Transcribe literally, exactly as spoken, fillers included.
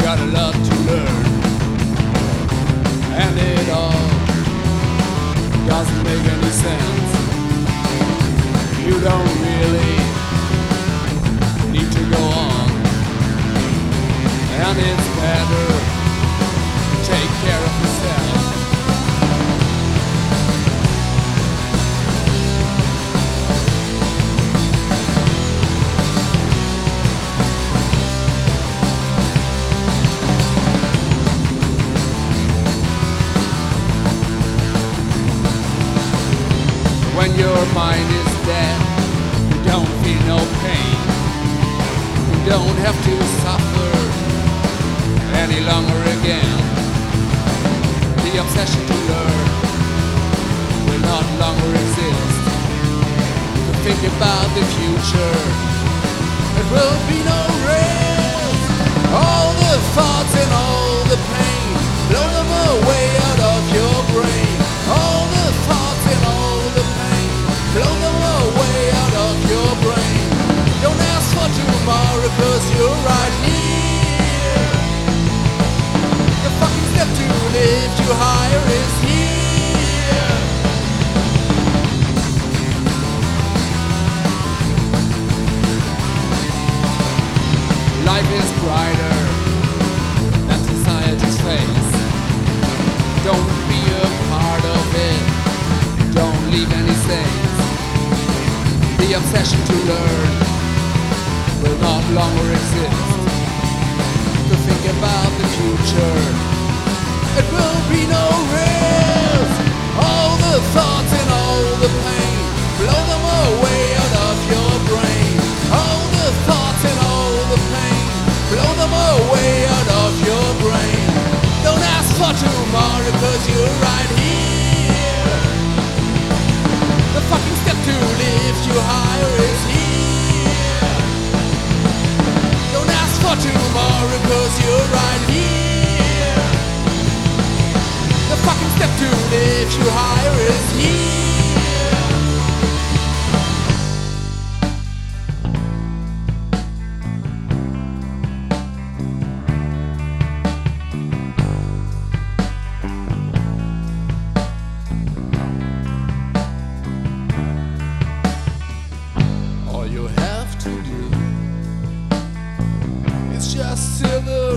got a lot to learn, and it all doesn't make any sense. You don't really need to go on, and it's better take care of yourself. When your mind is dead, you don't feel no pain. You don't have to suffer any longer again. The obsession to learn will not longer exist. To think about the future, it will be no rest. All the thoughts and all the pain, blow them away out of your brain. All the thoughts and all the pain, blow them away out of your brain. Don't ask for tomorrow, cause you're right here. The fucking step to lift you higher is here. Life is brighter than society's face. Don't be a part of it, don't leave any stains. The obsession to learn will not longer exist. To think about the future, it will be no risk. All the thoughts and all the pain, blow them away out of your brain. All the thoughts and all the pain, blow them away out of your brain. Don't ask for tomorrow, cause you're right here. The fucking step to lift you higher is here. Don't ask for tomorrow, cause you're right here. The fucking step to lift you higher is here. All you have to do is just sit there